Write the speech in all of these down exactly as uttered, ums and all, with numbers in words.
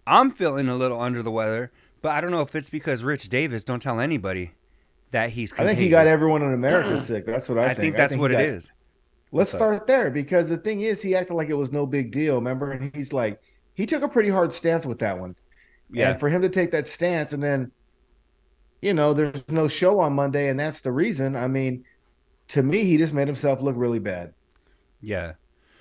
I'm feeling a little under the weather, but I don't know if it's because Rich Davis don't tell anybody that he's I think he got contagious. everyone in America sick. That's what I I think think. I that's think he what it got. is. Let's What's up? start there because the thing is, he acted like it was no big deal. Remember, and he's like, he took a pretty hard stance with that one. Yeah. And for him to take that stance, and then you know, there's no show on Monday, and that's the reason. I mean, to me, he just made himself look really bad. Yeah.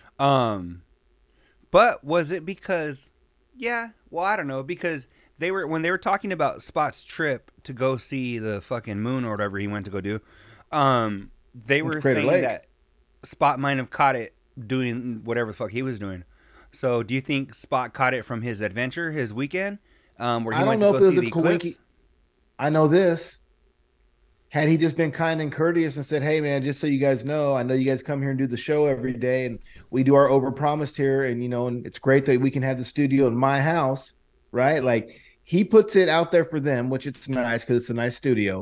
Um but was it because yeah, well I don't know because they were when they were talking about Spot's trip to go see the fucking moon or whatever he went to go do. Um they Went to were Crater saying Lake. that Spot might have caught it doing whatever the fuck he was doing. So do you think Spot caught it from his adventure, his weekend, um, where he I don't went to know if go it was see a the coinky. eclipse? I know this. Had he just been kind and courteous and said, "Hey, man, just so you guys know, I know you guys come here and do the show every day, and we do our overpromised here, and you know, and it's great that we can have the studio in my house, right?" Like he puts it out there for them, which it's nice because it's a nice studio.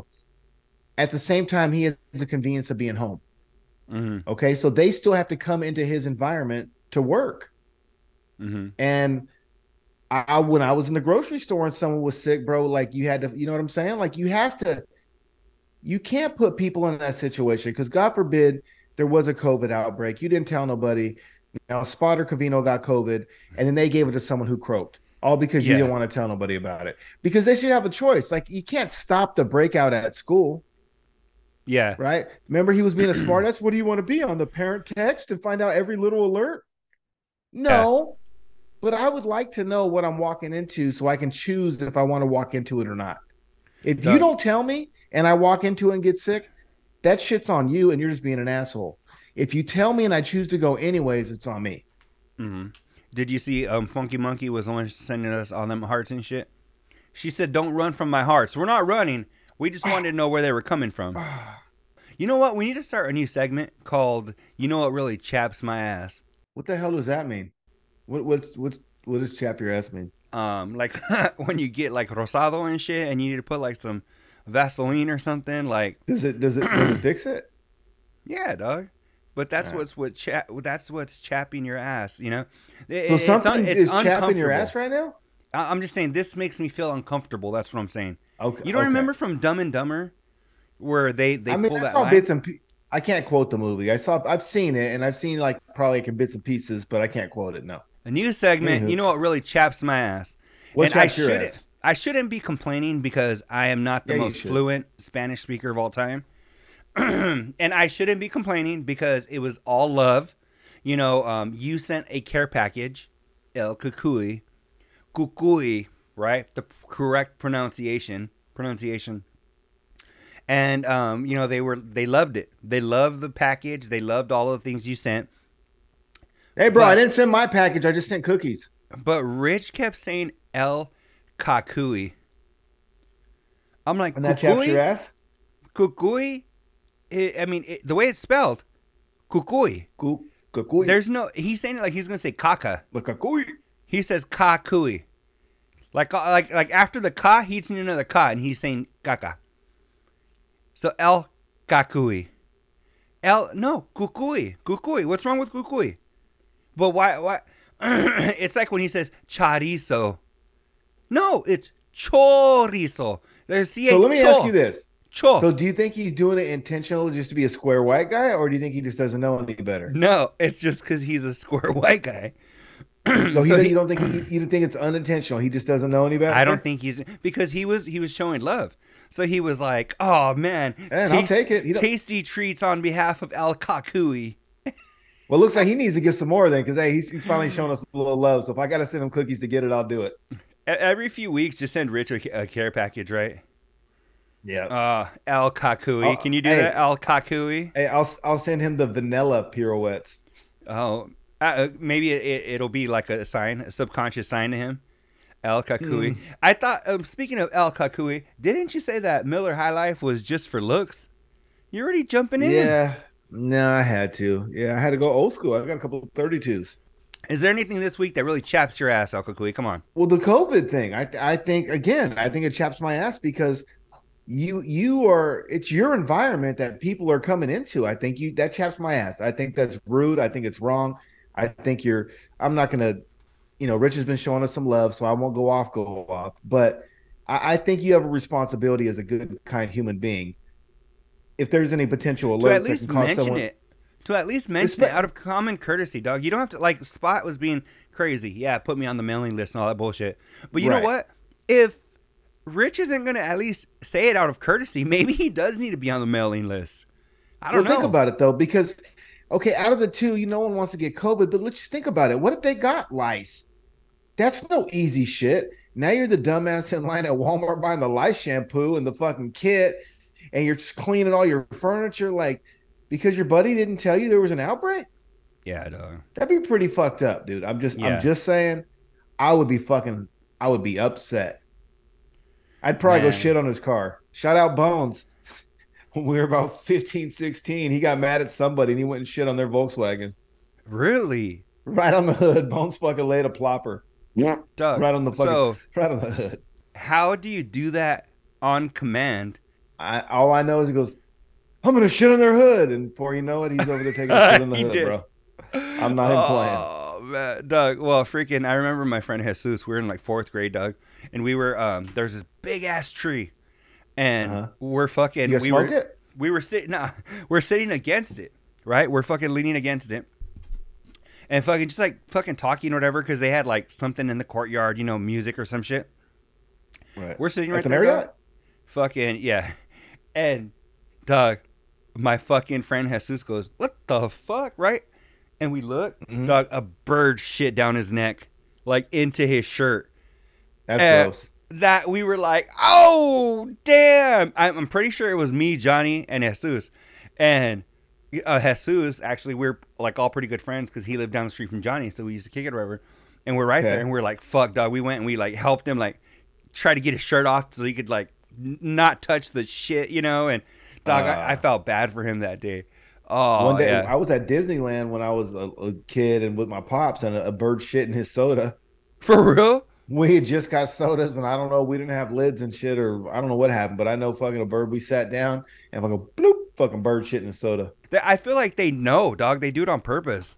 At the same time, he has the convenience of being home. Mm-hmm. Okay, so they still have to come into his environment to work. Mm-hmm. And I, when I was in the grocery store and someone was sick, bro, like you had to, you know what I'm saying? Like you have to, you can't put people in that situation because God forbid there was a COVID outbreak. You didn't tell nobody. Now Spotter Cavino got COVID, and then they gave it to someone who croaked, all because you Yeah. didn't want to tell nobody about it. Because they should have a choice. Like you can't stop the breakout at school, Yeah. right? Remember, he was being a smartass. What do you want to be on the parent text and find out every little alert? Yeah. No, but I would like to know what I'm walking into so I can choose if I want to walk into it or not. If you Doug. don't tell me and I walk into it and get sick, that shit's on you and you're just being an asshole. If you tell me and I choose to go anyways, it's on me. Mm-hmm. Did you see um Funky Monkey was the one sending us all them hearts and shit? She said, "Don't run from my hearts." We're not running. We just wanted to know where they were coming from. You know what? We need to start a new segment called "You Know What Really Chaps My Ass." What the hell does that mean? What what's what's what does chap your ass mean? Um, like when you get like rosado and shit, and you need to put like some Vaseline or something. Like, Does it does it does it fix it? yeah, dog. But All that's right. what's what chap. That's what's chapping your ass. You know, it, So it's un, something it's is chapping your uncomfortable. ass right now? I, I'm just saying this makes me feel uncomfortable. That's what I'm saying. Okay, You don't okay. remember from Dumb and Dumber where they they I mean, pull I that saw line? bits and pe- I can't quote the movie. I saw I've seen it and I've seen like probably like in bits and pieces, but I can't quote it. No. A new segment. You Anywho, know what really chaps my ass? what And I chaps your shouldn't. ass? I shouldn't be complaining because I am not the Yeah, you most should. fluent Spanish speaker of all time. And I shouldn't be complaining because it was all love. You know, um, you sent a care package, El Cucuy, Cucuy, right? The correct pronunciation, pronunciation. And um, you know, they were they loved it. They loved the package. They loved all of the ththings you sent. Hey, bro, I But didn't send my package. I just sent cookies. but Rich kept saying El Cucuy. I'm like And that chaps your Cucuy, ass? Cucuy. I mean, it, the way it's spelled, Cucuy. Cool. Kakui. There's no. He's saying it like he's gonna say caca. Kakui. He says ka kui. Like uh, like like after the ka, he's in another ka, and he's saying caca. So el kakui. El no kukui kukui. What's wrong with kukui? But why why? It's like when he says chorizo. No, it's chorizo. There's So ch let me ask you cho this. cho. So do you think he's doing it intentional just to be a square white guy, or do you think he just doesn't know any better? No, it's just because he's a square white guy. So he So you he, don't think he you don't think it's unintentional. He just doesn't know any I don't better? think he's because he was he was showing love. So he was like, "Oh man, And I'll taste, take it. He don't tasty treats on behalf of Al Kakui." well, it looks like he needs to get some more then, because hey, he's, he's finally showing us a little love. So if I gotta send him cookies to get it, I'll do it. Every few weeks, just send Rich a, a care package, right? Yeah. Uh, Al Kakui. Can I'll, you do that, hey, Al Kakui? hey, I'll I'll send him the vanilla pirouettes. Oh, uh, uh, maybe it, it'll be like a sign, a subconscious sign to him. El Hmm. Kakui. I thought, um, speaking of El Kakui, didn't you say that Miller High Life was just for looks? You're already jumping in. Yeah. No, I had to. Yeah, I had to go old school. I got a couple of thirty-twos. Is there anything this week that really chaps your ass, El Kakui? Come on. Well, the COVID thing, I I think again, I think it chaps my ass because you you are it's your environment that people are coming into. I think you that chaps my ass. I think that's rude. I think it's wrong. I think you're I'm not gonna you know, Rich has been showing us some love, so I won't go off, go off. But I, I think you have a responsibility as a good, kind human being. If there's any potential To at alerts that can least cause mention someone, it. To at least mention it espe- out of common courtesy, dog. You don't have to like Spot was being crazy. Yeah, put me on the mailing list and all that bullshit. But you know right? what? If Rich isn't gonna at least say it out of courtesy, maybe he does need to be on the mailing list. I don't Well, think know. about it though, because okay, out of the two, you no one wants to get COVID, but let's just think about it. What if they got lice? That's no easy shit. Now you're the dumbass in line at Walmart buying the lice shampoo and the fucking kit, and you're just cleaning all your furniture, like because your buddy didn't tell you there was an outbreak. Yeah, dog. That'd be pretty fucked up, dude. I'm just, I'm Yeah, just saying, I would be fucking, I would be upset. I'd probably go man. shit on his car. Shout out Bones. When we were about fifteen, sixteen, he got mad at somebody and he went and shit on their Volkswagen. Really? Right on the hood. Bones fucking laid a plopper. Yeah. Doug. Right on the fucking, So right on the hood. how do you do that on command? I all I know is he goes, I'm gonna shit on their hood. And before you know it, he's over there taking a shit on the He hood, did. bro. I'm not even playing. Oh man, Doug. Well, freaking! I remember my friend Jesus. We were in like fourth grade, Doug, and we were um. There's this big ass tree, and Uh-huh. we're You fucking. guys We smoke were it? we were sitting. Nah, we're sitting against it, right? We're fucking leaning against it, and fucking just like fucking talking or whatever, because they had like something in the courtyard, you know, music or some shit. Right. We're sitting At right the there, Doug. Marriott? Fucking yeah, and Doug, my fucking friend Jesus goes, "What the fuck?" Right? And we look, Mm-hmm. dog, a bird shit down his neck, like into his shirt. That's And gross. that we were like, oh damn! I'm, I'm pretty sure it was me, Johnny, and Jesus. And uh, Jesus, actually, we're like all pretty good friends because he lived down the street from Johnny, so we used to kick it or whatever. And we're right there, Okay. and we're like, fuck, dog. We went and we like helped him like try to get his shirt off so he could like n- not touch the shit, you know. And dog, I, I Uh felt bad for him that day. Oh One day yeah, I was at Disneyland when I was a, a kid and with my pops and a, a bird shit in his soda. for real. We had just got sodas and I don't know, we didn't have lids and shit or I don't know what happened, but I know fucking a bird. We sat down and fucking bloop, fucking bird shit in the soda. They- I feel like they know, dog. They do it on purpose.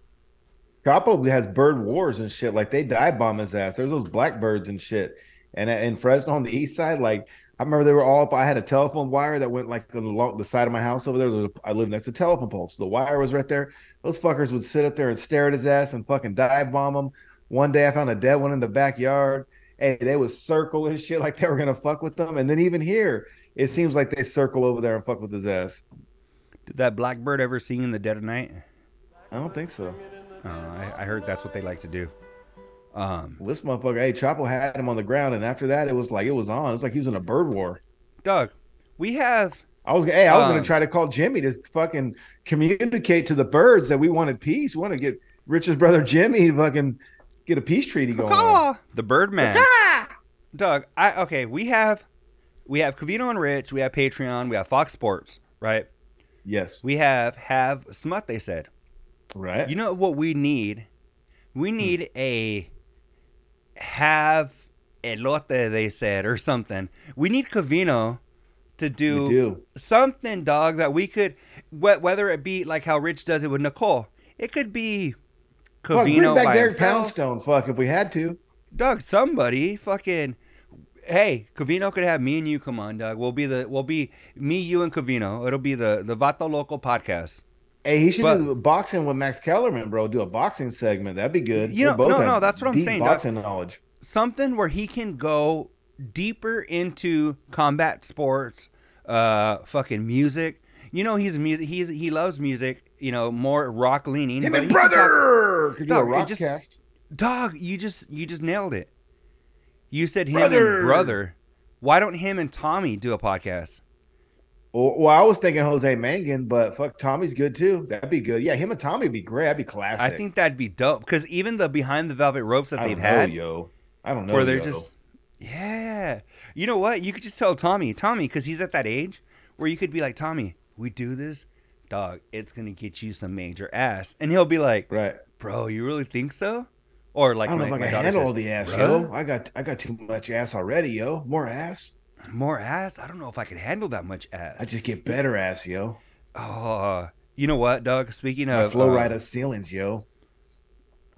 Capo has bird wars and shit. Like they dive bomb his ass. There's those blackbirds and shit. And in Fresno on the east side, like I remember they were all up. I had a telephone wire that went like along the side of my house over there. There was a- I lived next to a telephone pole. So the wire was right there. Those fuckers would sit up there and stare at his ass and fucking dive bomb him. One day I found a dead one in the backyard. Hey, they would circle his shit like they were gonna fuck with them. And then even here, it seems like they circle over there and fuck with his ass. Did that blackbird ever sing in the dead of night? I don't think so. Uh, I, I heard that's what they like to do. Um, Well, this motherfucker, hey, Chapo had him on the ground, and after that, it was like it was on. It was like he was in a bird war. Doug, we have. I was, hey, I was gonna Um, try to call Jimmy to fucking communicate to the birds that we wanted peace. We want to get Rich's brother Jimmy to fucking get a peace treaty going on. caw, the Birdman. Doug, I okay. We have, we have Cavino and Rich. We have Patreon. We have Fox Sports. Right. Yes, We have have Smut. They said. right. You know what we need? We need a have elote. They said or something. We need Cavino to We do, do. something, dog, that we could, wh- whether it be like how Rich does it with Nicole, it could be Fuck, bring Cavino back by Derek himself. Poundstone. Fuck, if we had to. Doug, somebody fucking. Hey, Cavino could have me and you. Come on, Doug. We'll be the. We'll be me, you, and Cavino. It'll be the the Vato Loco podcast. Hey, he should But do boxing with Max Kellerman, bro. Do a boxing segment. That'd be good. you They know, both no, have no, that's what I'm deep saying, Doug. boxing knowledge. Something where he can go deeper into combat sports, uh, fucking music. You know, he's a music. He's he loves music. You know, more rock leaning. Him but and he can talk- brother could do a Dog, it rock just- cast. Dog, you just you just nailed it. You said him Brother. and brother. Why don't him and Tommy do a podcast? Well, well, I was thinking Jose Mangan, but fuck, Tommy's good too. That'd be good. Yeah, him and Tommy would be great. That'd be classic. I think that'd be dope because even the behind the velvet ropes that I they've don't know, had, yo. I don't know, where they're yo. just, yeah. You know what? You could just tell Tommy, Tommy, because he's at that age where you could be like, Tommy, we do this, dog. It's gonna get you some major ass, and he'll be like, right. bro, you really think so? Or like, I don't know my, if I my can daughter handle says, all the ass, "Bruh, yo. I got, I got too much ass already, yo. More ass. more ass. I don't know if I could handle that much ass. I just get better ass, yo. Oh, you know what, Doug? Speaking My of flow uh, right up ceilings, yo.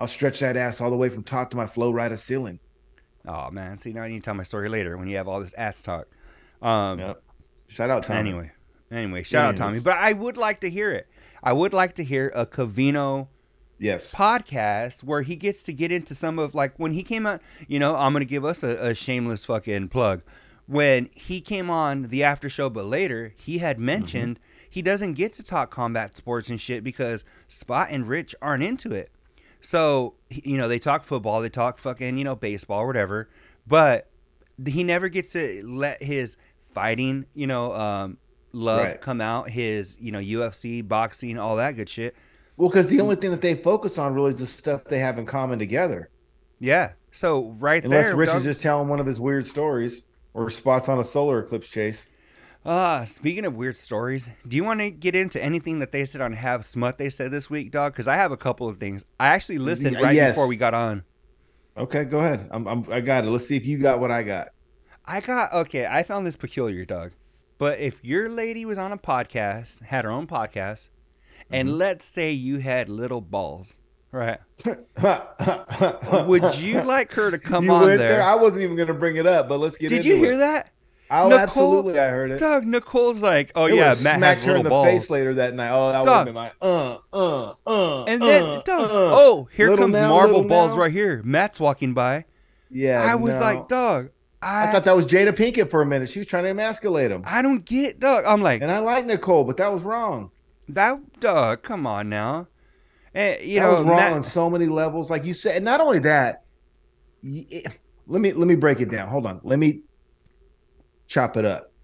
I'll stretch that ass all the way from top to my flow rida ceiling. Oh man, see now I need to tell my story later when you have all this ass talk. Um, Yep. Shout out Tommy. anyway, anyway, shout out Tommy. Anyways. But I would like to hear it. I would like to hear a Covino Yes. podcast where he gets to get into some of like when he came out. You know, I'm gonna give us a, a shameless fucking plug. When he came on the after show, but later he had mentioned mm-hmm. he doesn't get to talk combat sports and shit because Spot and Rich aren't into it. So, you know, they talk football, they talk fucking, you know, baseball or whatever, but he never gets to let his fighting, you know, um, love right. come out, his, you know, U F C, boxing, all that good shit. Well, because the only thing that they focus on really is the stuff they have in common together. Yeah. So, right Unless there. Unless Rich dog, is just telling one of his weird stories or spots on a solar eclipse chase. Uh, speaking of weird stories, do you want to get into anything that they said on Have Smut they said this week, dog? Because I have a couple of things. I actually listened right yes. before we got on. Okay, go ahead. I'm, I'm, I got it. Let's see if you got what I got. I got, okay, I found this peculiar, dog. But if your lady was on a podcast, had her own podcast, mm-hmm. and let's say you had little balls, right? Would you like her to come you on went there? there? I wasn't even going to bring it up, but let's get Did into you it. hear that? Oh, Nicole, absolutely, I heard it. Doug, Nicole's like, oh it yeah, was Matt smacked has her little in the balls. face later that night. Oh, that would have been like, uh, uh, uh, and then, uh, Doug, uh, oh, here little comes now, marble balls now. right here. Matt's walking by. Yeah, I was no. like, Doug, I, I thought that was Jada Pinkett for a minute. She was trying to emasculate him. I don't get, Doug. I'm like, and I like Nicole, but that was wrong. That, Doug, come on now. And, you that know, was wrong Matt, on so many levels. Like you said, and not only that, it, let me let me break it down. Hold on. Let me chop it up.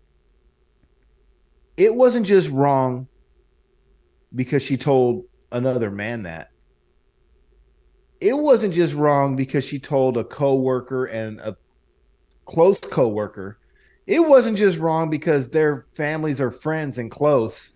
It wasn't just wrong because she told another man that. It wasn't just wrong because she told a coworker and a close coworker. It wasn't just wrong because their families are friends and close.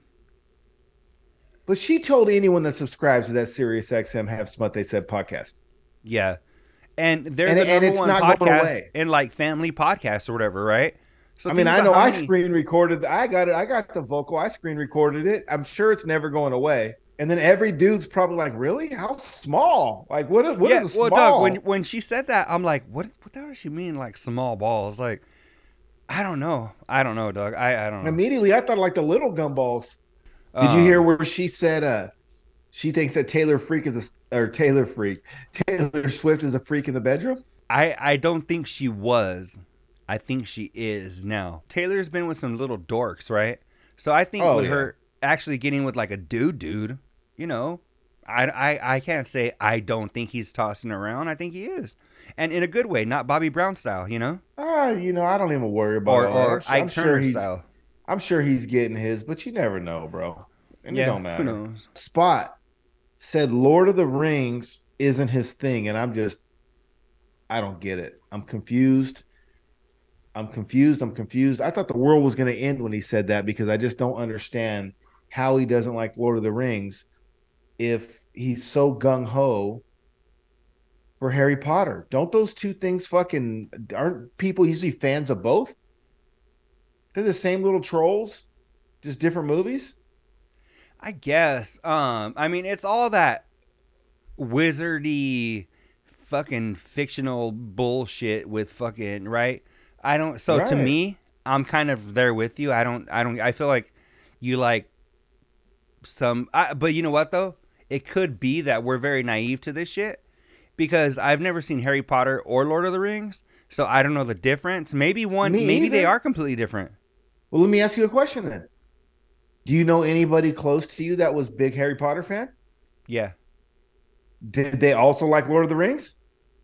But she told anyone that subscribes to that SiriusXM Have Smut They Said podcast. Yeah. And they're and, the and number one podcast in like family podcasts or whatever, right? So I mean, I know I many... screen recorded. I got it. I got the vocal. I screen recorded it. I'm sure it's never going away. And then every dude's probably like, "Really? How small? Like, what? Is, what yeah, is well, small?" Doug, when when she said that, I'm like, "What? What the hell does she mean? Like small balls? Like, I don't know. I don't know, Doug. I I don't know." Immediately, I thought like the little gumballs. Did um, you hear where she said, "Uh, she thinks that Taylor Freak is a or Taylor Freak, Taylor Swift is a freak in the bedroom"? I I don't think she was. I think she is now. Taylor's been with some little dorks, right? So I think oh, with yeah. her actually getting with like a dude, dude, you know, I, I, I can't say I don't think he's tossing around. I think he is. And in a good way, not Bobby Brown style, you know? Uh, you know, I don't even worry about or, it. Or I'm Ike Turner sure style. I'm sure he's getting his, but you never know, bro. And yeah, it don't matter. Who knows? Spot said Lord of the Rings isn't his thing, and I'm just, I don't get it. I'm confused. I'm confused. I'm confused. I thought the world was going to end when he said that because I just don't understand how he doesn't like Lord of the Rings if he's so gung-ho for Harry Potter. Don't those two things fucking, aren't people usually fans of both? They're the same little trolls, just different movies. I guess. Um, I mean, it's all that wizardy fucking fictional bullshit with fucking, right? I don't. So right. to me, I'm kind of there with you. I don't. I don't. I feel like you like some. I, but you know what though? It could be that we're very naive to this shit because I've never seen Harry Potter or Lord of the Rings, so I don't know the difference. Maybe one. Me maybe either. They are completely different. Well, let me ask you a question then. Do you know anybody close to you that was big Harry Potter fan? Yeah. Did they also like Lord of the Rings?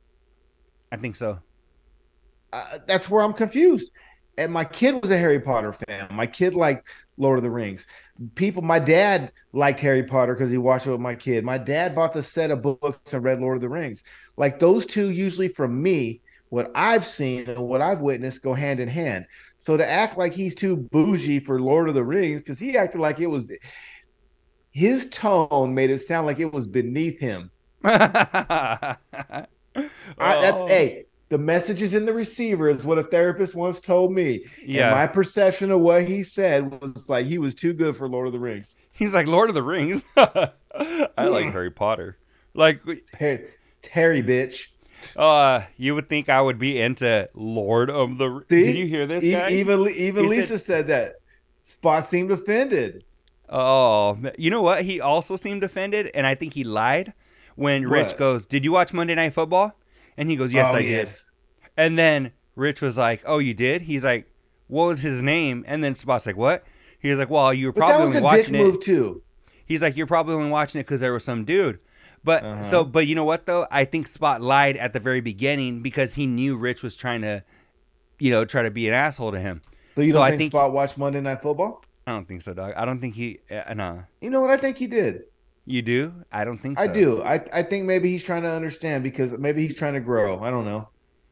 I think so. Uh, that's where I'm confused. And my kid was a Harry Potter fan. My kid liked Lord of the Rings. People, my dad liked Harry Potter because he watched it with my kid. My dad bought the set of books and read Lord of the Rings. Like those two, usually from me, what I've seen and what I've witnessed go hand in hand. So to act like he's too bougie for Lord of the Rings, because he acted like it was, his tone made it sound like it was beneath him. oh. I, that's hey. The message is in the receiver is what a therapist once told me. Yeah. And my perception of what he said was like he was too good for Lord of the Rings. He's like, Lord of the Rings? I like Harry Potter. Like, hey, Terry, bitch. Uh, you would think I would be into Lord of the. Did you See, hear this E- guy? even even He said, Lisa said that. Spot seemed offended. "Oh, you know what? He also seemed offended, and I think he lied when Rich What? goes, "Did you watch Monday Night Football?" And he goes, "Yes, Oh I did." yes, And then Rich was like, "Oh, you did?" He's like, "What was his name?" And then Spot's like, "What?" He was like, "Well, you were but that probably was only a dick watching it." move too. He's like, "You're probably only watching it because there was some dude." Uh But so, huh. but you know what though? I think Spot lied at the very beginning because he knew Rich was trying to, you know, try to be an asshole to him. So you So don't I think think Spot watched Monday Night Football? I don't think so, dog. I don't think he. Uh, no, You know what? I think he did. you do. I don't think I so. do. I I think maybe he's trying to understand because maybe he's trying to grow. I don't know.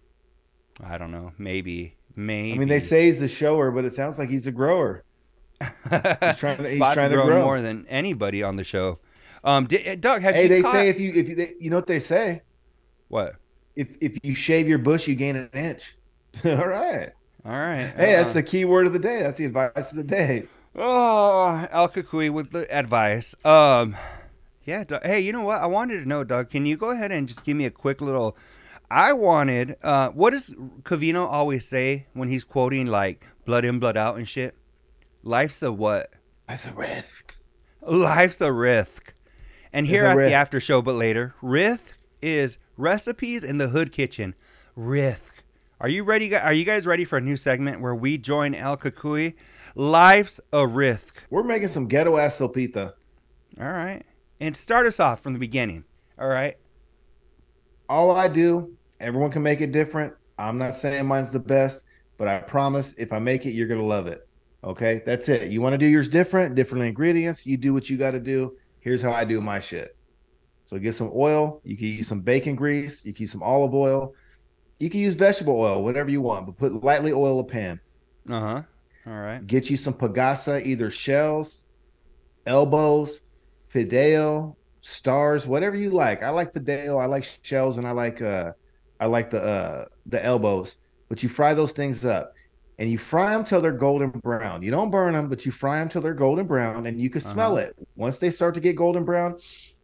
I don't know. Maybe, I mean, they maybe. say he's a shower, but it sounds like he's a grower. He's trying to he's Spot's trying to grown more grow. than anybody on the show. Um, di- Doug, have Hey, you they say caught if you if you they, you know what they say? what? If if you shave your bush, you gain an inch. All right. All right. Hey, that's Uh, the key word of the day. That's the advice of the day. oh, Al Kukui with the advice. Um, yeah. Doug, hey, you know what? I wanted to know, Doug. Can you go ahead and just give me a quick little? I wanted. Uh, what does Cavino always say when he's quoting like "blood in, blood out" and shit? Life's a what? That's a risk. Life's a risk. And It's here a at the risk. after show, but later, Rith is recipes in the hood kitchen. Rith. Are you ready? Are you guys ready for a new segment where we join El Kukui? Life's a risk. We're making some ghetto ass sopita. All right. And start us off from the beginning. All right. All I do, everyone can make it different. I'm not saying mine's the best, but I promise if I make it, you're gonna love it. Okay, that's it. You want to do yours different, different ingredients. You do what you got to do. Here's how I do my shit. So get some oil. You can use some bacon grease. You can use some olive oil. You can use vegetable oil, whatever you want, but put lightly oil a pan. Uh huh. All right. Get you some pagasa, either shells, elbows, fideo, stars, whatever you like. I like fideo, I like shells, and I like uh I like the uh the elbows. But you fry those things up and you fry them till they're golden brown. You don't burn them, but you fry them till they're golden brown and you can Uh smell huh. it. Once they start to get golden brown,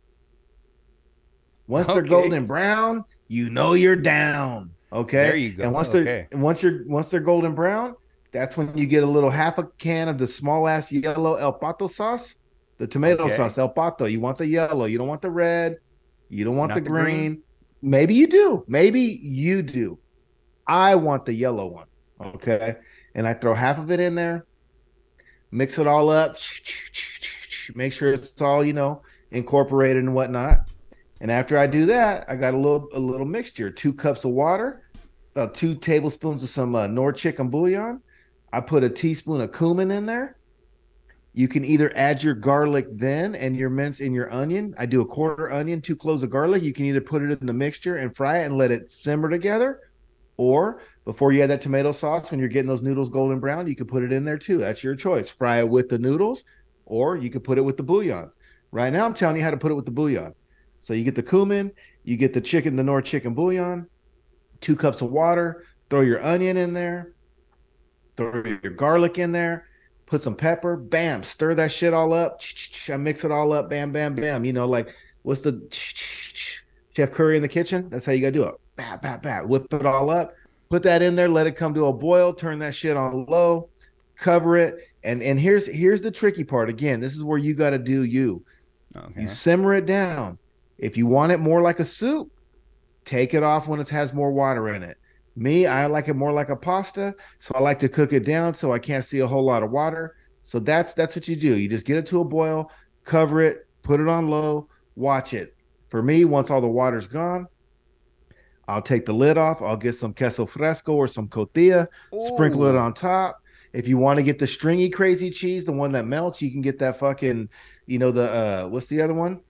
once they're Okay. golden brown, you know you're down. There Okay. you go. And once they're Okay. and once you're once they're golden brown, that's when you get a little half a can of the small ass yellow El Pato sauce, the tomato Okay. sauce, El Pato. You want the yellow, you don't want the red, you don't want the Not the green. green. Maybe you do. Maybe you do. I want the yellow one. Okay. And I throw half of it in there, mix it all up, make sure it's all, you know, incorporated and whatnot. And after I do that, I got a little a little mixture, two cups of water, about two tablespoons of some uh, Nor chicken bouillon. I put a teaspoon of cumin in there. You can either add your garlic then and your mince and your onion. I do a quarter onion, two cloves of garlic. You can either put it in the mixture and fry it and let it simmer together, or before you add that tomato sauce, when you're getting those noodles golden brown, you can put it in there too. That's your choice. Fry it with the noodles, or you could put it with the bouillon. Right now, I'm telling you how to put it with the bouillon. So you get the cumin, you get the chicken, the Nor chicken bouillon, two cups of water, throw your onion in there, throw your garlic in there, put some pepper, bam, stir that shit all up. I mix it all up, bam, bam, bam. You know, like what's the Chef Curry in the kitchen? That's how you gotta do it. Bam, bam, bam. Whip it all up, put that in there, let it come to a boil, turn that shit on low, cover it. And and here's here's the tricky part. Again, this is where you gotta do you. You Okay. simmer it down. If you want it more like a soup, take it off when it has more water in it. Me, I like it more like a pasta, so I like to cook it down so I can't see a whole lot of water. So that's that's what you do. You just get it to a boil, cover it, put it on low, watch it. For me, once all the water's gone, I'll take the lid off. I'll get some queso fresco or some cotilla, sprinkle it Ooh. on top. If you want to get the stringy crazy cheese, the one that melts, you can get that fucking, you know, the uh what's the other one?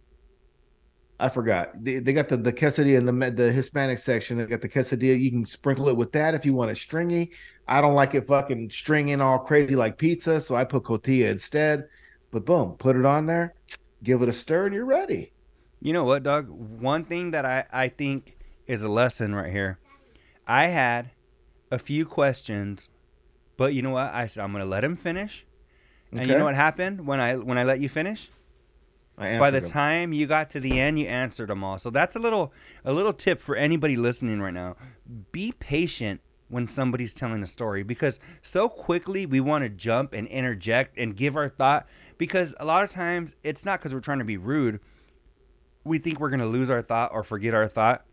I forgot. They, they got the the quesadilla in the the Hispanic section. They got the quesadilla. You can sprinkle it with that if you want it stringy. I don't like it fucking stringing all crazy like pizza, so I put cotilla instead. But boom, put it on there, give it a stir, and you're ready. You know what, Doug? One thing that I, I think is a lesson right here. I had a few questions, but you know what? I said I'm gonna let him finish. And you know Okay. what happened when I when I let you finish? I By the answered them. time you got to the end, you answered them all. So that's a little a little tip for anybody listening right now. Be patient when somebody's telling a story because so quickly we want to jump and interject and give our thought because a lot of times it's not because we're trying to be rude. We think we're going to lose our thought or forget our thought.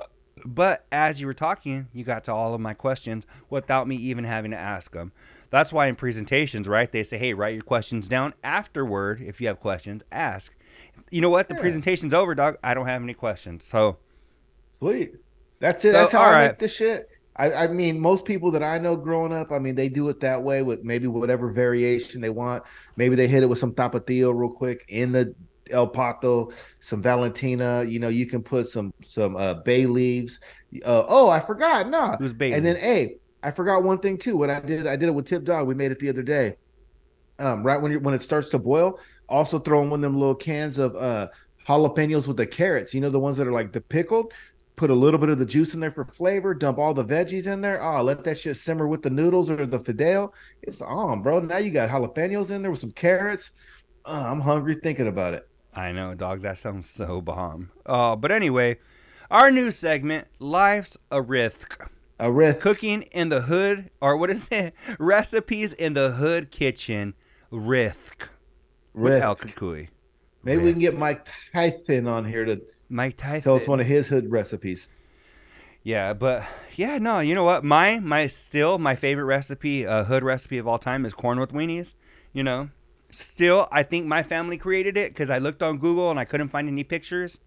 But as you were talking, you got to all of my questions without me even having to ask them. That's why in presentations, right, they say, hey, write your questions down afterward. If you have questions, ask. You know what? The Yeah, presentation's over, dog. I don't have any questions. So, sweet. That's it. so That's how all I right. make the shit. I, I mean, most people that I know growing up, I mean, they do it that way with maybe whatever variation they want. Maybe they hit it with some tapatio real quick in the El Pato, some Valentina. You know, you can put some some uh, bay leaves. Uh, oh, I forgot. Nah. Who's bay And then, leaves? hey, I forgot one thing too. What I did, I did it with Tip Dog. We made it the other day. Um, right when you when it starts to boil, also throw in one of them little cans of uh jalapenos with the carrots. You know the ones that are like the pickled. Put a little bit of the juice in there for flavor. Dump all the veggies in there. Oh, let that shit simmer with the noodles or the fideo. It's on, bro. Now you got jalapenos in there with some carrots. Oh, I'm hungry thinking about it. I know, dog. That sounds so bomb. Uh, but anyway, our new segment, Life's a Risk. A risk, Cooking in the hood, or what is it? Recipes in the hood kitchen. Risk. With El risk. Kukui. Maybe we can get Risk. Mike Tyson on here to Mike tell us one Tyson. of his hood recipes. Yeah, but yeah, no, you know what? My my still my favorite recipe, uh, hood recipe of all time is corn with weenies. You know, still I think my family created it because I looked on Google and I couldn't find any pictures.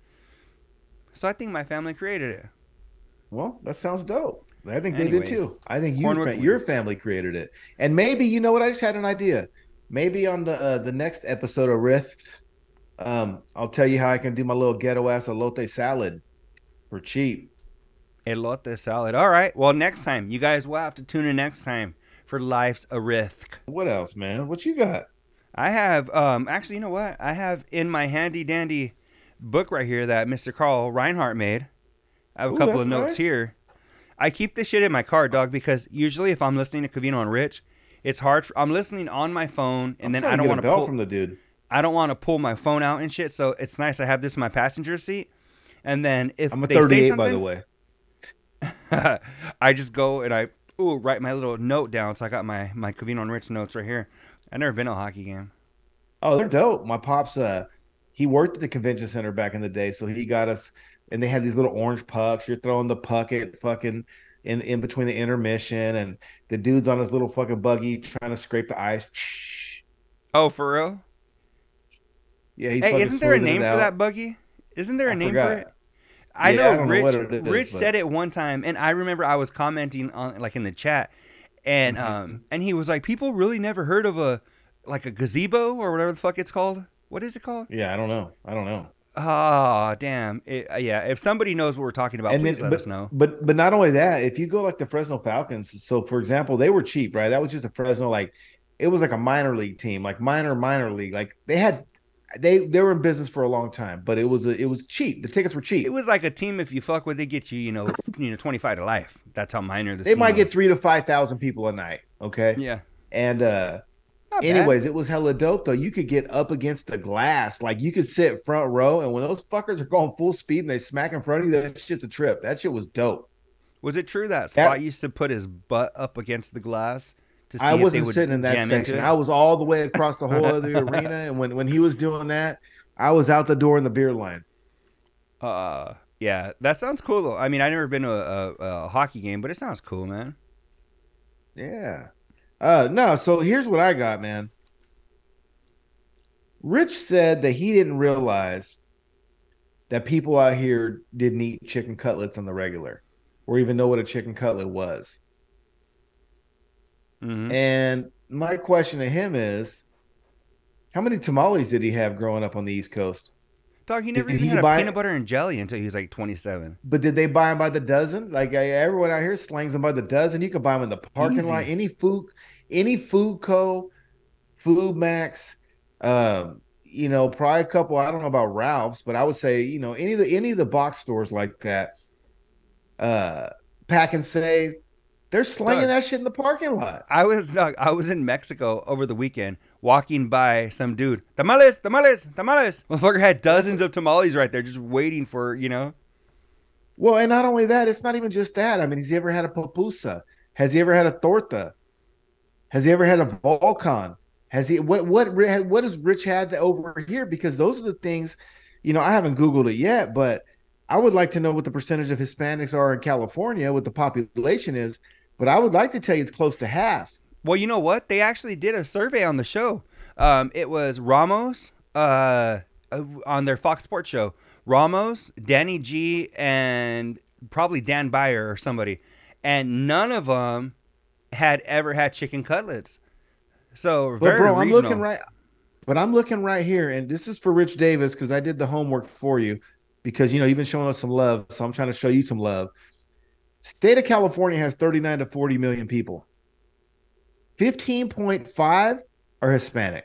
So I think my family created it. Well, that sounds dope. I think they did Anyway, too. I think you corn with your weenies. family created it, and maybe you know what? I just had an idea. Maybe on the uh, the next episode of Rift, um, I'll tell you how I can do my little ghetto ass elote salad for cheap. Elote salad. All right. Well, next time you guys will have to tune in next time for Life's a Risk. What else, man? What you got? I have um actually, you know what? I have in my handy dandy book right here that mister Carl Reinhardt made. I have a Ooh, couple of that's notes nice. here. I keep this shit in my car, dog, because usually if I'm listening to Cavino and Rich, it's hard. For, I'm listening on my phone, and I'm then trying I to don't get a want to belt pull. from the dude. I don't want to pull my phone out and shit. So it's nice. I have this in my passenger seat, and then if I'm a they say thirty-eight, by the something, way. I just go and I ooh write my little note down. So I got my my Cavino and Rich notes right here. I never been to a hockey game. Oh, they're dope. My pops, uh, he worked at the convention center back in the day, so he got us, and they had these little orange pucks. You're throwing the puck at fucking in in between the intermission, and the dude's on his little fucking buggy trying to scrape the ice. Oh, for real? Yeah, he's Hey, fucking isn't there a smoothing it name for that out. buggy? Isn't there a I name for it? forgot. I Yeah, know I don't know what Rich it is, Rich but said it one time, and I remember I was commenting on like in the chat, and um Mhm. and he was like, people really never heard of a like a gazebo or whatever the fuck it's called. What is it called? Yeah, I don't know. I don't know. Oh damn! It, uh, yeah, if somebody knows what we're talking about, And please then, let us but know. but but not only that, if you go like the Fresno Falcons, so for example, they were cheap, right? That was just a Fresno, like it was like a minor league team, like minor minor league. Like they had they they were in business for a long time, but it was a, it was cheap. The tickets were It cheap. was like a team. If you fuck with, they get you, you know, you know, twenty five to life. That's how minor this They team might get was. three to five thousand people a night. Okay, Yeah, and uh not bad. anyways, it was hella dope though. You could get up against the glass, like you could sit front row, and when those fuckers are going full speed and they smack in front of you, that shit's a trip. That shit was dope. Was it true that Spot That used to put his butt up against the glass to I see if they wasn't sitting in would that jam into section. it? I was all the way across the whole other arena, and when when he was doing that, I was out the door in the beer line. Uh, yeah, that sounds cool though. I mean, I've never been to a, a, a hockey game, but it sounds cool, man. Yeah. Uh no, so here's what I got, man. Rich said that he didn't realize that people out here didn't eat chicken cutlets on the regular or even know what a chicken cutlet was. Mm-hmm. And my question to him is, how many tamales did he have growing up on the East Coast? Dog, he never Did even he had a peanut buy butter and jelly until he was like twenty-seven. But did they buy them by the dozen? Like I, everyone out here slangs them by the dozen. You could buy them in the parking lot, Easy. any food, any food co, Food Max, um, you know, probably a couple. I don't know about Ralph's, but I would say, you know, any of the any of the box stores like that, uh, Pack and Save. They're slinging Doug, that shit in the parking lot. I was Doug, I was in Mexico over the weekend, walking by some dude. Tamales, tamales, tamales. Motherfucker had That's dozens of tamales right there, just waiting for you know. well, and not only that, it's not even just that. I mean, has he ever had a pupusa? Has he ever had a torta? Has he ever had a Volcon? Has he what what what has Rich had over here? Because those are the things, you know, I haven't Googled it yet, but I would like to know what the percentage of Hispanics are in California, what the population is. But I would like to tell you it's close to half. Well, you know what? They actually did a survey on the show. Um, it was Ramos uh, uh, on their Fox Sports show. Ramos, Danny G, and probably Dan Byer or somebody, and none of them had ever had chicken cutlets. So But very bro, I'm looking regional. right, but I'm looking right here, and this is for Rich Davis because I did the homework for you because you know you've been showing us some love, so I'm trying to show you some love. State of California has thirty-nine to forty million people. fifteen point five are Hispanic.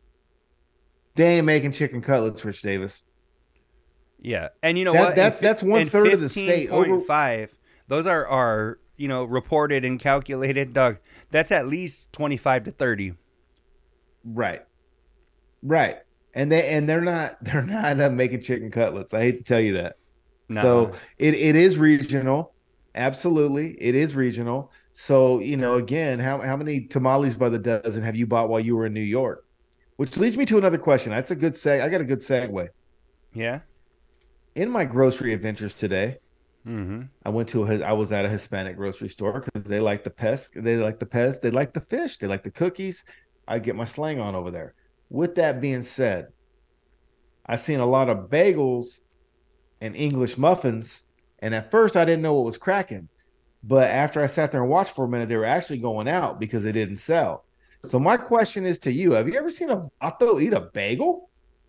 They ain't making chicken cutlets, Rich Davis. Yeah, and you know That what? In, that's fi- that's one in third of the fifteen state. Over point five, those are are you know reported and calculated. Doug, that's at least twenty five to thirty. right, right, and they and they're not they're not uh, making chicken cutlets. I hate to tell you that. Nuh-uh. So it it is regional. Absolutely, it is regional. So you know, again, how how many tamales by the dozen have you bought while you were in New York? Which leads me to another question. That's a good seg. I got a good segue. Yeah. In my grocery adventures today, Mm-hmm. I went to a, I was at a Hispanic grocery store because they like the pest, they like the pest, they like the fish, they like the cookies. I get my slang on over there. With that being said, I seen a lot of bagels and English muffins, and at first I didn't know what was cracking. But after I sat there and watched for a minute, they were actually going out because they didn't sell. So my question is to you: have you ever seen a vato eat a bagel?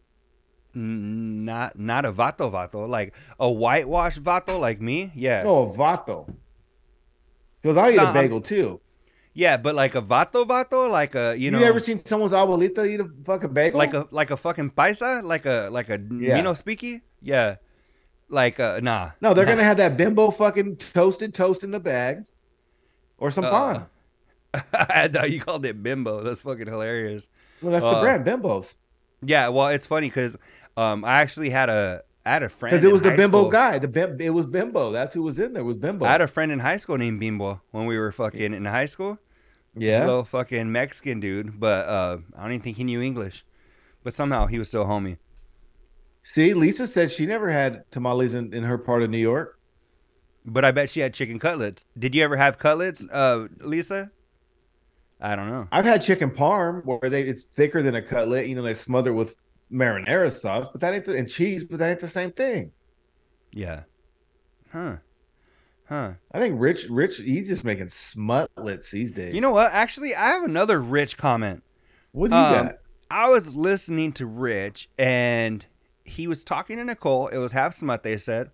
Not not a vato vato, like a whitewashed vato like me. Yeah. No, a vato. Because I eat a Nah, I'm bagel too. yeah, but like a vato vato, like a you You ever know, seen someone's abuelita eat a fucking like bagel? a like a fucking paisa, like a like a Yeah. Mino speaky. Yeah. Like uh nah. No, they're Nah. gonna have that bimbo fucking toasted toast in the bag or some Uh pan. I thought you called it bimbo. That's fucking hilarious. Well, that's the Uh brand, bimbos. yeah, well it's funny because um I actually had a I had a Because friend it in was the high bimbo school. guy. The bim, it was bimbo. That's who was in there. Was I had bimbo. a friend in high school named Bimbo when we were fucking in high school. This Yeah. little fucking Mexican dude, but uh I don't even think he knew English. But somehow he was still homie. See, Lisa said she never had tamales in, in her part of New York. But I bet she had chicken cutlets. Did you ever have cutlets, uh, Lisa? I don't know. I've had chicken parm where they it's thicker than a cutlet. You know, they smother it with marinara sauce, but that ain't the, and cheese, but that ain't the same thing. Yeah. Huh. Huh. I think Rich, Rich, he's just making smutlets these You know days. what? Actually, I have another Rich comment. What do you Um, got? I was listening to Rich, and he was talking to Nicole. It was half smut, they said,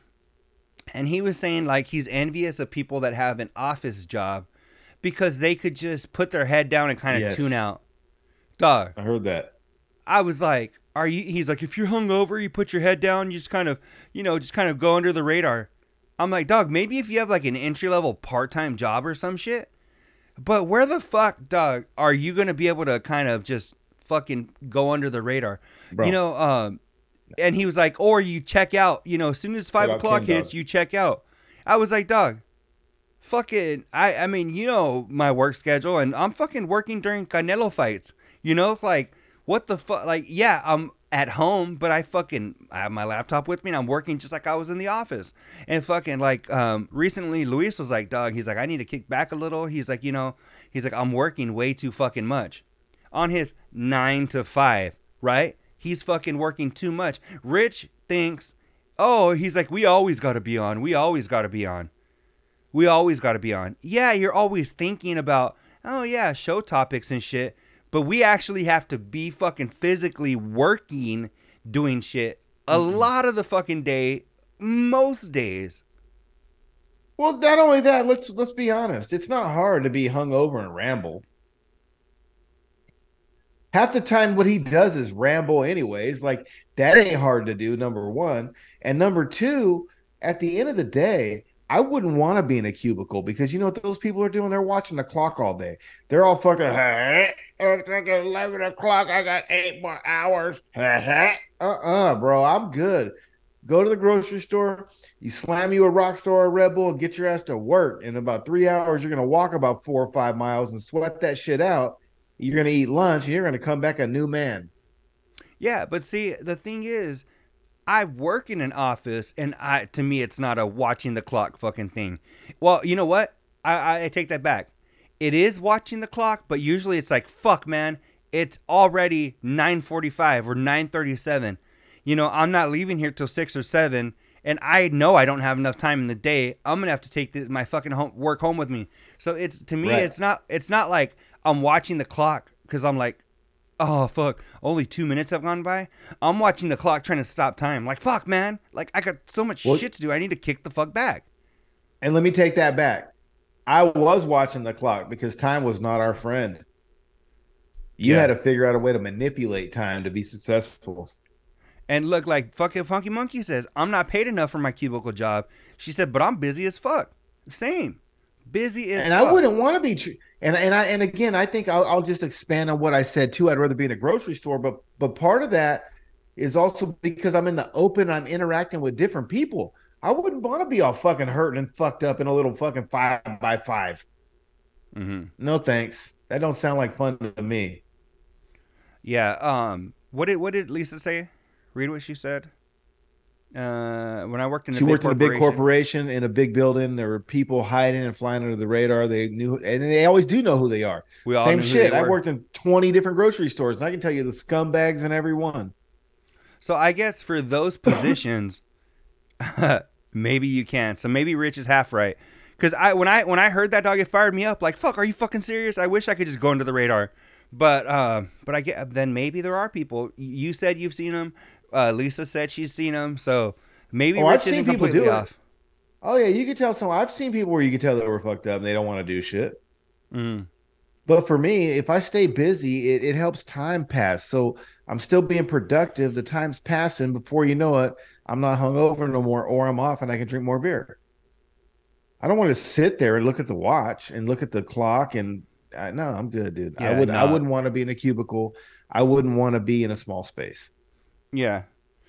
and he was saying like he's envious of people that have an office job because they could just put their head down and kind of tune Yes, out. Dog, I heard that. I was like, are you? He's like, if you're hungover, you put your head down, you just kind of, you know, just kind of go under the radar. I'm like, dog, maybe if you have like an entry level part time job or some shit, but where the fuck, dog, are you gonna be able to kind of just fucking go under the radar? You Bro. know, um, and he was like, or you check out, you know, as soon as five Shout out o'clock Ken hits, Dog. you check out. I was like, dog, fucking, I, I mean, you know, my work schedule, and I'm fucking working during Canelo fights. You know, like, what the fuck? Like, yeah, I'm at home, but I fucking, I have my laptop with me, and I'm working just like I was in the office. And fucking, like, um, recently, Luis was like, dog, he's like, I need to kick back a little. He's like, you know, he's like, I'm working way too fucking much on his nine to five, right? He's fucking working too much. Rich thinks, oh, he's like, we always got to be on. We always got to be on. We always got to be on. Yeah, you're always thinking about, oh, yeah, show topics and shit. But we actually have to be fucking physically working, doing shit a Mm-mm. lot of the fucking day, most days. Well, not only that, let's let's be honest. It's not hard to be hungover and ramble. Half the time, what he does is ramble, anyways. Like that ain't hard to do. Number one, and number two, at the end of the day. I wouldn't want to be in a cubicle because you know what those people are doing? They're watching the clock all day. They're all fucking, hey, it's like eleven o'clock. I got eight more hours. uh-uh, bro. I'm good. Go to the grocery store. You slam you a Rockstar or a Red Bull and get your ass to work. In about three hours, you're going to walk about four or five miles and sweat that shit out. You're going to eat lunch and you're going to come back a new man. Yeah, but see, the thing is, I work in an office, and I to me, it's not a watching the clock fucking thing. Well, you know what? I, I, I take that back. It is watching the clock, but usually it's like, fuck, man, it's already nine forty-five or nine thirty-seven. You know, I'm not leaving here till six or seven, and I know I don't have enough time in the day. I'm gonna have to take the, my fucking home, work home with me. So it's to me, Right. it's not it's not like I'm watching the clock because I'm like, oh fuck, only two minutes have gone by. I'm watching the clock trying to stop time. Like, fuck, man, like I got so much Well, shit to do. I need to kick the fuck back. and let me take that back. I was watching the clock because time was not our friend. You had Yeah. to figure out a way to manipulate time to be successful. And look, like fucking Funky Monkey says, I'm not paid enough for my cubicle job. She said, but I'm busy as fuck. Same. Busy as And fuck. I wouldn't want to be true. And and I and again, I think I'll, I'll just expand on what I said too. I'd rather be in a grocery store, but but part of that is also because I'm in the open. I'm interacting with different people. I wouldn't want to be all fucking hurting and fucked up in a little fucking five by five. Mm-hmm. No thanks. That don't sound like fun to me. Yeah. Um. What did What did Lisa say? Read what she said. Uh. When I worked in a She big worked in a big corporation. corporation in a big building. There were people hiding and flying under the radar. They knew, and they always do know who they are. We all Same knew who they shit. I were. worked in twenty different grocery stores, and I can tell you the scumbags in every one. So I guess for those positions, maybe you can. So maybe Rich is half right. Cause I when I when I heard that, dog, it fired me up. Like, fuck, are you fucking serious? I wish I could just go under the radar. But uh, but I get then maybe there are people. You said you've seen them. Uh, Lisa said she's seen them. So maybe Oh, I've Rich isn't seen people completely do it. off. Oh yeah, you could tell some. I've seen people where you could tell they were fucked up and they don't want to do shit. Mm. But for me, if I stay busy, it, it helps time pass. So I'm still being productive. The time's passing. Before you know it, I'm not hungover no more, or I'm off and I can drink more beer. I don't want to sit there and look at the watch and look at the clock. And I, no, I'm good, dude. I Yeah, would. I no, wouldn't want to be in a cubicle. I wouldn't want to be in a small space. yeah.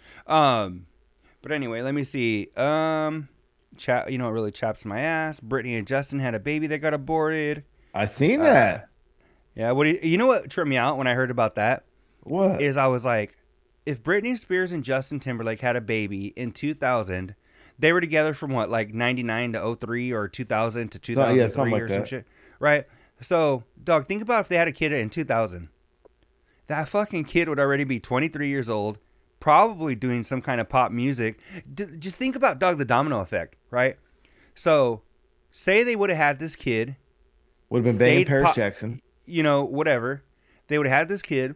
Um, but anyway, let me see. Um, chat. You know what really chaps my ass? Brittany and Justin had a baby that got aborted. I seen Uh, that. yeah. What do you, you know? What tripped me out when I heard about that What? is I was like, if Britney Spears and Justin Timberlake had a baby in two thousand, they were together from what, like ninety-nine to oh three or two thousand to So yeah, something two thousand three like or some that. shit, right? So, dog, think about if they had a kid in two thousand. That fucking kid would already be twenty-three years old, probably doing some kind of pop music. D- just think about, dog, the domino effect, right? So, say they would have had this kid, Would have been banging stayed Paris pop, Jackson. you know, whatever. They would have had this kid.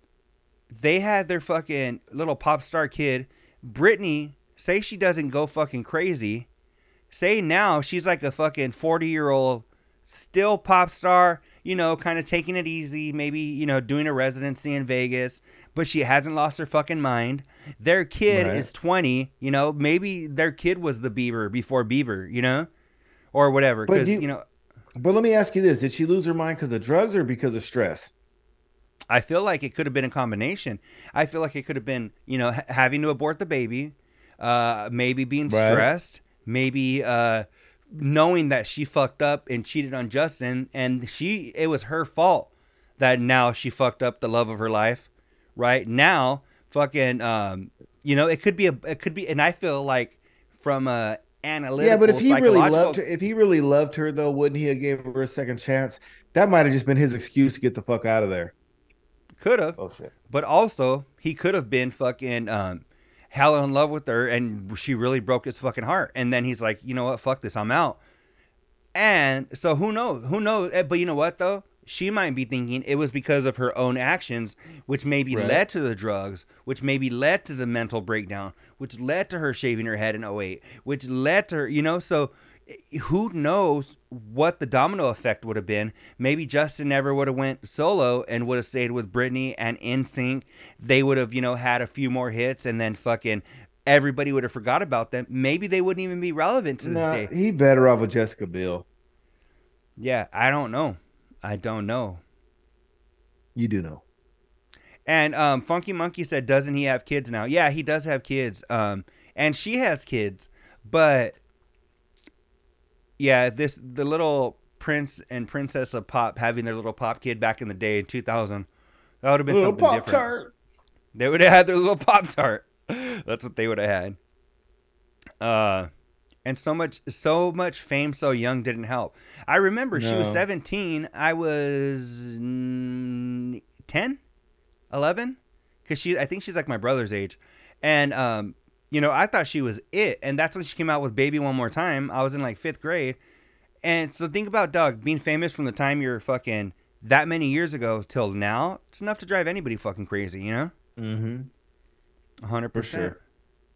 They had their fucking little pop star kid. Britney, say she doesn't go fucking crazy. Say now she's like a fucking forty year old, still pop star, you know, kind of taking it easy, maybe, you know, doing a residency in Vegas, but she hasn't lost her fucking mind. Their kid Right. is twenty, you know, maybe their kid was the Bieber before Bieber, you know, or whatever. But Cause, do you know, but let me ask you this: did she lose her mind because of drugs or because of stress? I feel like it could have been a combination. I feel like it could have been, you know, ha- having to abort the baby, uh, maybe being Right. stressed, maybe uh, knowing that she fucked up and cheated on Justin, and she it was her fault that now she fucked up the love of her life. Right now, fucking, um, you know, it could be a, it could be, and I feel like from a Yeah, but if analytical, he really loved psychological, her, if he really loved her though, wouldn't he have gave her a second chance? That might have just been his excuse to get the fuck out of there. could have. Oh shit. But also, he could have been fucking um, hell in love with her, and she really broke his fucking heart. And then he's like, you know what? Fuck this. I'm out. And so who knows? Who knows? Eh, But you know what though? She might be thinking it was because of her own actions, which maybe Right. led to the drugs, which maybe led to the mental breakdown, which led to her shaving her head in oh eight, which led to her, you know, so eh, who knows what the domino effect would have been. Maybe Justin never would have went solo and would have stayed with Britney and N Sync. They would have, you know, had a few more hits and then fucking everybody would have forgot about them. Maybe they wouldn't even be relevant to this Nah, day. he better off with Jessica Biel. Yeah, I don't know. I don't know. You do know. And um, Funky Monkey said, doesn't he have kids now? Yeah, he does have kids. Um, and she has kids. But yeah, this the little prince and princess of pop having their little pop kid back in the day in two thousand, that would have been Little something Pop different. Tart. They would have had their little Pop Tart. That's what they would have had. Uh, and so much, so much fame so young didn't help. I remember she was No. seventeen. I was mm, ten, eleven, because she, I think she's like my brother's age, and um, you know, I thought she was it, and that's when she came out with "Baby One More Time." I was in like fifth grade, and so think about Doug being famous from the time you're fucking that many years ago till now. It's enough to drive anybody fucking crazy, you know. Mm-hmm. hundred For percent. sure.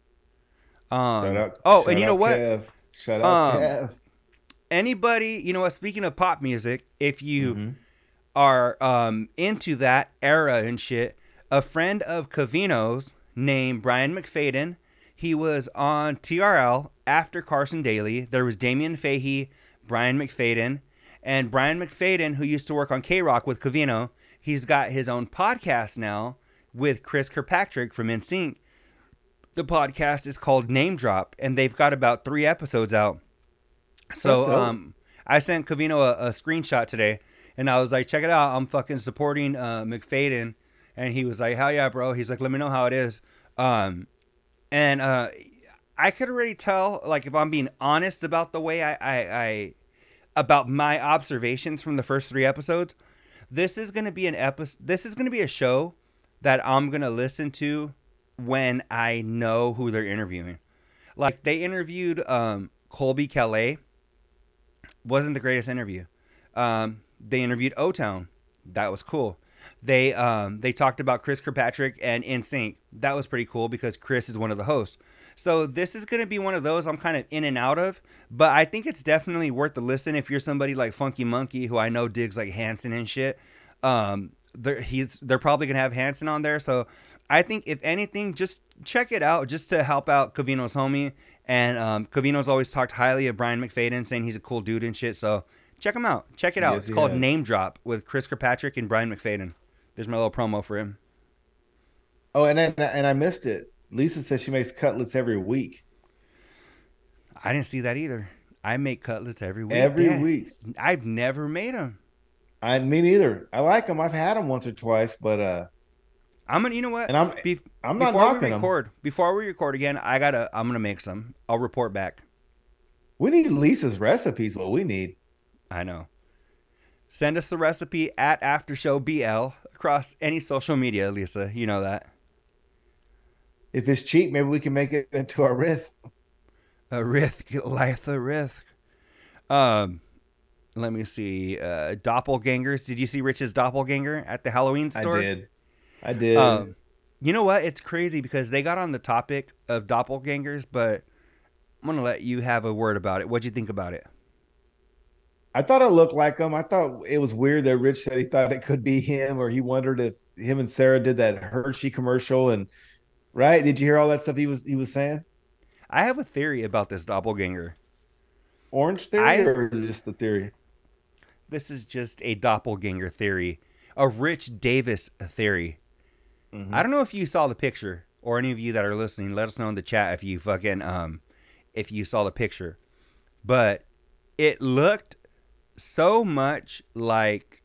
Um, Shout out. oh, shout and you know out what? Kev. Shout out Um, Kev. Anybody, you know what? Speaking of pop music, if you Mhm. are um, into that era and shit, a friend of Cavino's named Brian McFadden, he was on T R L after Carson Daly. There was Damian Fahey, Brian McFadden, and Brian McFadden, who used to work on K-Rock with Cavino, he's got his own podcast now with Chris Kirkpatrick from N Sync. The podcast is called Name Drop, and they've got about three episodes out. So That's dope. um, I sent Cavino a, a screenshot today, and I was like, check it out. I'm fucking supporting uh, McFadden. And he was like, hell yeah, bro. He's like, let me know how it is. Um, and uh, I could already tell, like, if I'm being honest about the way I, I, I about my observations from the first three episodes, this is going to be an episode. This is going to be a show that I'm going to listen to when I know who they're interviewing. Like, they interviewed um, Colby Calais. Wasn't the greatest interview. Um, they interviewed O-Town. That was cool. They um, they talked about Chris Kirkpatrick and N Sync. That was pretty cool because Chris is one of the hosts. So this is going to be one of those I'm kind of in and out of. But I think it's definitely worth the listen if you're somebody like Funky Monkey, who I know digs like Hanson and shit. Um, they're, he's, they're probably going to have Hanson on there. So I think if anything, just check it out just to help out Cavino's homie. And um, Cavino's always talked highly of Brian McFadden, saying he's a cool dude and shit. So check him out. Check it out. Yes, It's he called has. Name Drop with Chris Kirkpatrick and Brian McFadden. There's my little promo for him. Oh, and then and I missed it. Lisa says she makes cutlets every week. I didn't see that either. I make cutlets every week. Every Damn. week. I've never made them. I me neither. I like them. I've had them once or twice, but uh, I'm gonna, you know what? and I'm Be- I'm not before we knocking 'em. record, before we record again, I gotta, I'm gonna make some. I'll report back. We need Lisa's recipes. What we need. I know. Send us the recipe at AfterShowBL across any social media, Lisa. You know that. If it's cheap, maybe we can make it into our riff. A Rithk, Litha Rithk. Um, let me see. Uh, doppelgangers. Did you see Rich's doppelganger at the Halloween store? I did. I did. Um, you know what? It's crazy because they got on the topic of doppelgangers, but I'm gonna let you have a word about it. What'd you think about it? I thought it looked like him. I thought it was weird that Rich said he thought it could be him, or he wondered if him and Sarah did that Hershey commercial. And right, did you hear all that stuff he was he was saying? I have a theory about this doppelganger. Orange theory, I- or is it just the theory? This is just a doppelganger theory, a Rich Davis theory. Mhm. I don't know if you saw the picture, or any of you that are listening. Let us know in the chat if you fucking um, if you saw the picture. But it looked so much like,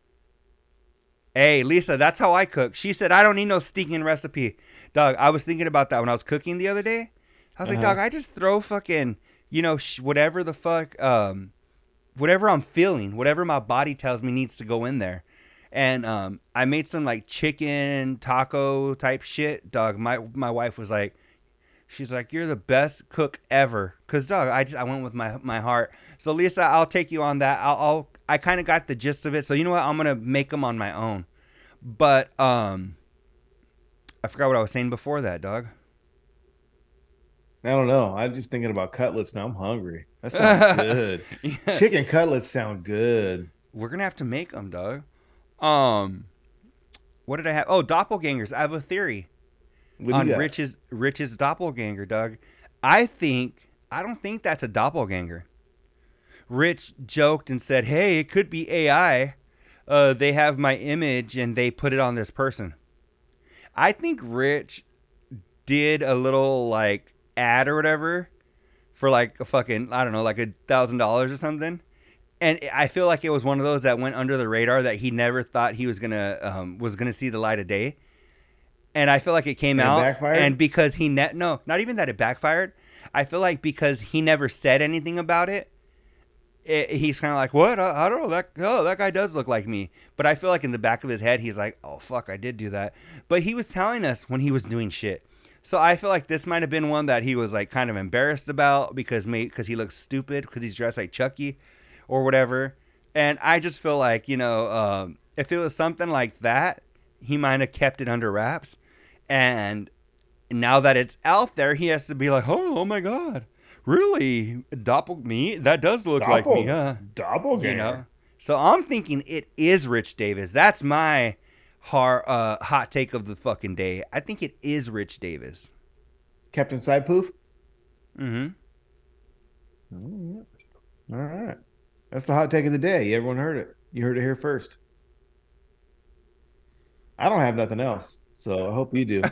hey, Lisa, that's how I cook. She said, I don't need no stinking recipe. Dog, I was thinking about that when I was cooking the other day. I was like, Uh-huh. dog, I just throw fucking, you know, sh- whatever the fuck, um, whatever I'm feeling, whatever my body tells me needs to go in there. And um, I made some like chicken taco type shit. Dog, my, my wife was like, she's like, you're the best cook ever. Cause dog, I just I went with my my heart. So Lisa, I'll take you on that. I'll, I'll I kind of got the gist of it. So you know what? I'm gonna make them on my own. But um, I forgot what I was saying before that, dog. I don't know. I'm just thinking about cutlets now. I'm hungry. That sounds good. Yeah. Chicken cutlets sound good. We're gonna have to make them, dog. Um, what did I have? Oh, doppelgangers. I have a theory. What do on you got? Rich's Rich's doppelganger, Doug. I think I don't think that's a doppelganger. Rich joked and said, "Hey, it could be A I. Uh, they have my image and they put it on this person." I think Rich did a little like ad or whatever for like a fucking I don't know like a thousand dollars or something, and I feel like it was one of those that went under the radar that he never thought he was gonna um, was gonna see the light of day. And I feel like it came And it out, backfired? and because he net no, not even that it backfired. I feel like because he never said anything about it, it he's kind of like, what? I, I don't know. That oh, that guy does look like me. But I feel like in the back of his head, he's like, oh fuck, I did do that. But he was telling us when he was doing shit. So I feel like this might have been one that he was like kind of embarrassed about because may because he looks stupid because he's dressed like Chucky, or whatever. And I just feel like you know um, if it was something like that, he might have kept it under wraps. And now that it's out there, he has to be like, oh, oh my God, really? Doppel me? That does look like me, huh? Doppelganger. You know? So I'm thinking it is Rich Davis. That's my hard, uh, hot take of the fucking day. I think it is Rich Davis. Captain Sidepoof? Mm-hmm. Oh, yeah. All right. That's the hot take of the day. Everyone heard it. You heard it here first. I don't have nothing else, so I hope you do.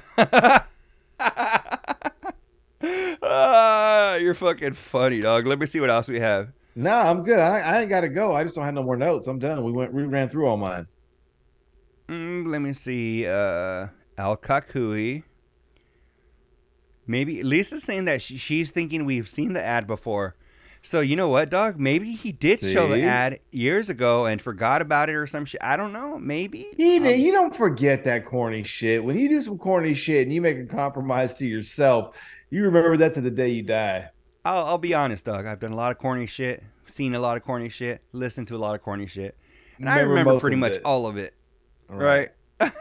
Ah, you're fucking funny, dog. Let me see what else we have. No, I'm good. I, I ain't got to go. I just don't have no more notes. I'm done. We went. We ran through all mine. Mm, let me see. Uh, Al Kakui. Maybe Lisa's saying that she, she's thinking we've seen the ad before. So you know what, dog? Maybe he did show the See? ad years ago and forgot about it or some shit. I don't know. Maybe. You, Um, you don't forget that corny shit. When you do some corny shit and you make a compromise to yourself, you remember that to the day you die. I'll, I'll be honest, dog. I've done a lot of corny shit, seen a lot of corny shit, listened to a lot of corny shit, and I remember most pretty of much it. all of it. All Right.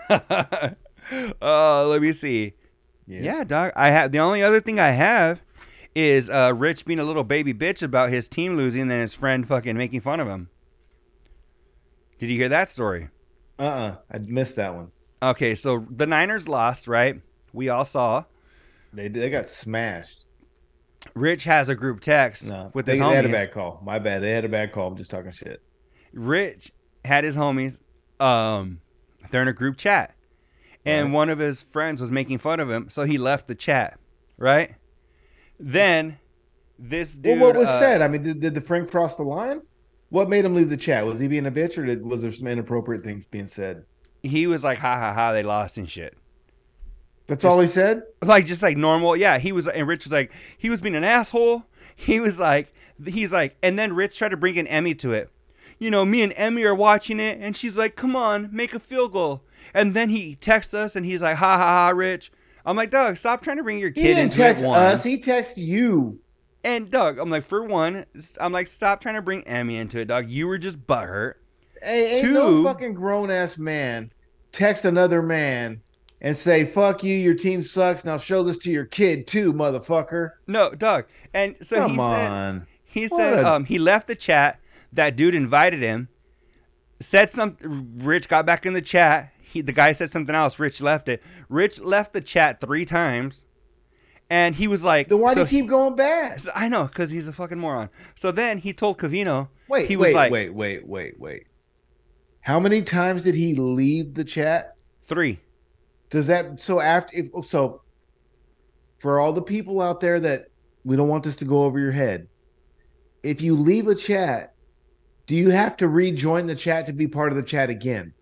uh, let me see. Yes. Yeah, dog. I have the only other thing I have is uh, Rich being a little baby bitch about his team losing and his friend fucking making fun of him. Did you hear that story? Uh-uh. I missed that one. Okay, so the Niners lost, right? We all saw. They they got smashed. Rich has a group text No, with they, his they had a homies. bad call. My bad. They had a bad call. I'm just talking shit. Rich had his homies. Um, they're in a group chat, and Right. one of his friends was making fun of him, so he left the chat. Right. Then this Well, dude. what was uh, said? I mean, did, did the friend cross the line? What made him leave the chat? Was he being a bitch, or did, was there some inappropriate things being said? He was like, "Ha ha ha! They lost and shit." That's Just- all he said. Like just like normal. Yeah, he was, and Rich was like, he was being an asshole. He was like, he's like, and then Rich tried to bring in Emmy to it. You know, me and Emmy are watching it, and she's like, "Come on, make a field goal." And then he texts us, and he's like, "Ha ha ha, Rich." I'm like, Doug, stop trying to bring your He kid didn't into text it. One. us. He texted you. And Doug, I'm like, for one, I'm like, stop trying to bring Emmy into it, Doug. You were just butthurt. Hey, ain't Two- no fucking grown ass man text another man and say, "Fuck you, your team sucks. Now show this to your kid too, motherfucker." No, Doug. And so Come he said, on. he What said, a- um, he left the chat. That dude invited him. Said something. Rich got back in the chat. He, the guy said something else. Rich left it. Rich left the chat three times, and he was like, Then why so do you keep going back? he- I know, because he's a fucking moron. So then he told Cavino, Wait, he was wait, like, wait, wait, wait, wait. How many times did he leave the chat? three. Does that so after if, so for all the people out there that we don't want this to go over your head, if you leave a chat, do you have to rejoin the chat to be part of the chat again?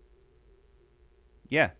Yeah.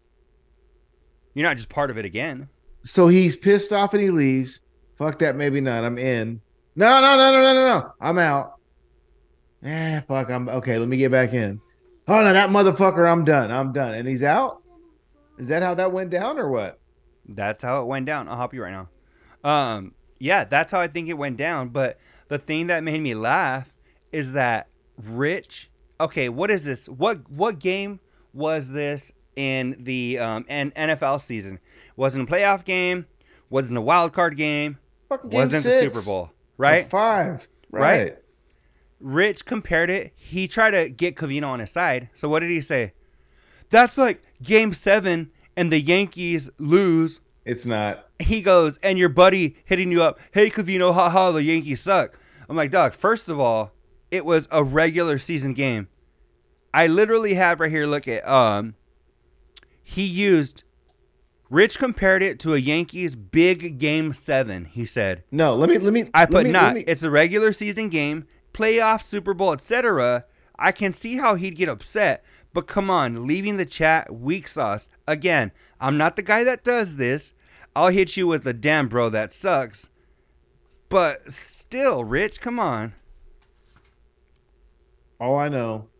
You're not just part of it again. So he's pissed off and he leaves. Fuck that, maybe not. I'm in. No, no, no, no, no, no, no. I'm out. Eh, fuck. I'm okay. Let me get back in. Oh no, that motherfucker. I'm done. I'm done. And he's out. Is that how that went down or what? That's how it went down. I'll help you right now. Um, yeah, that's how I think it went down. But the thing that made me laugh is that Rich. Okay, what is this? What what game was this in the um, N- NFL season? Wasn't a playoff game. Wasn't a wild card game. Fucking game Wasn't the six Super Bowl. or Right? five. Right? Right. Rich compared it. He tried to get Cavino on his side. So what did he say? That's like game seven and the Yankees lose It's not. He goes, and your buddy hitting you up, hey, Covino, haha, the Yankees suck. I'm like, dog, first of all, it was a regular season game. I literally have right here, look at, um, he used, Rich compared it to a Yankees big game seven, he said. No, let me, let me, I let put me, not. let me, It's a regular season game, playoff, Super Bowl, et cetera. I can see how he'd get upset, but come on, leaving the chat, weak sauce. Again, I'm not the guy that does this. I'll hit you with a damn bro that sucks. But still, Rich, come on. all I know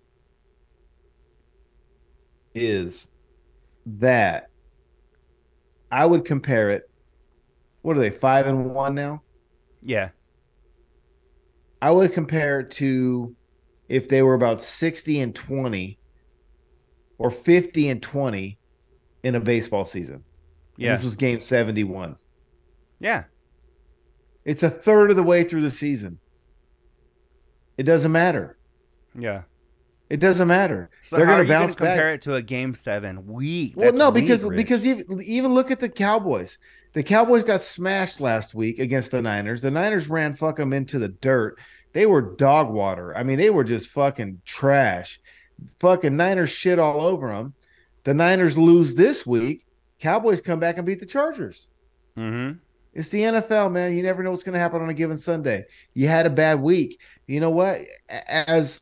is that I would compare it. What are they, five and one now? Yeah. I would compare it to if they were about sixty and twenty or fifty and twenty in a baseball season. And Yeah. this was game seventy-one. Yeah. It's a third of the way through the season. It doesn't matter. Yeah. It doesn't matter. So They're how going are to you going bounce to compare back. it to a game seven? Weak. Well, That's no, weak, because Rich. because even even look at the Cowboys. The Cowboys got smashed last week against the Niners. The Niners ran fuck them into the dirt. They were dog water. I mean, they were just fucking trash. Fucking Niners shit all over them. The Niners lose this week. Cowboys come back and beat the Chargers. Mm-hmm. It's the N F L, man. You never know what's going to happen on a given Sunday. You had a bad week. You know what? As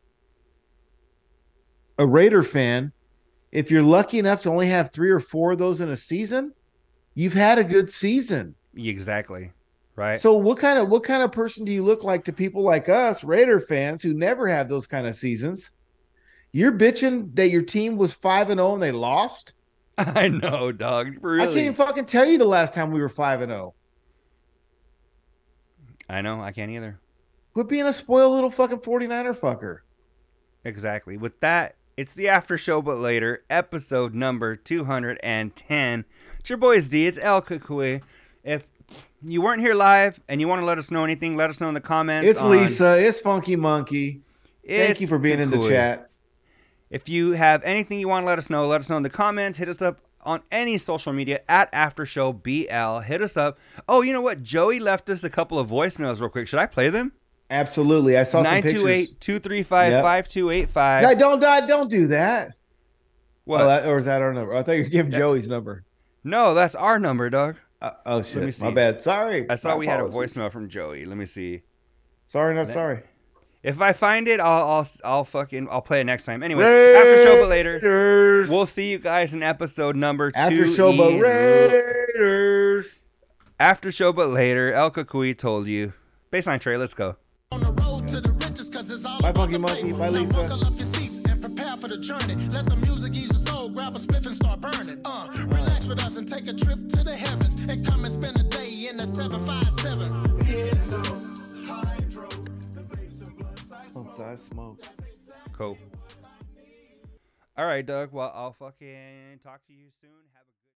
a Raider fan, if you're lucky enough to only have three or four of those in a season, you've had a good season. Exactly. Right. So what kind of what kind of person do you look like to people like us, Raider fans, who never have those kind of seasons? You're bitching that your team was five and zero and they lost. I know, dog. Really. I can't even fucking tell you the last time we were five and zero. I know. I can't either. Quit being a spoiled little fucking 49er fucker. Exactly. With that, it's the after show, but later, episode number two hundred ten. It's your boys D. It's El Kukui. If you weren't here live and you want to let us know anything, let us know in the comments. It's on, Lisa. It's Funky Monkey. Thank it's you for being in the Kukui. chat. If you have anything you want to let us know, let us know in the comments. Hit us up on any social media at AfterShowBL. Hit us up. Oh, you know what? Joey left us a couple of voicemails real quick. Should I play them? Absolutely. I saw some pictures. nine two eight, two three five, five two eight five. No, don't, don't, don't do that. What? Oh, that, or is that our number? I thought you were giving Yeah. Joey's number. No, that's our number, dog. Uh, oh, shit. me see. My bad. Sorry. I saw My we had a apologies. voicemail from Joey. Let me see. Sorry, not sorry. If I find it, I'll I'll I'll fucking I'll play it next time. Anyway, after show but later. Raiders. We'll see you guys in episode number two. After show but Raiders. After show but later. El Kukui told you. Baseline Trey, let's go. On the road to the riches, cause it's all Bye, about Funky the Monkey. fame. Bye, Now Lisa. buckle up your seats and prepare for the journey. Let the music ease your soul, grab a spliff and start burning. Uh, relax with us and take a trip to the heavens and come and spend a day in the seven five seven. Outside smoke. Cool. All right, Doug. Well, I'll fucking talk to you soon. Have a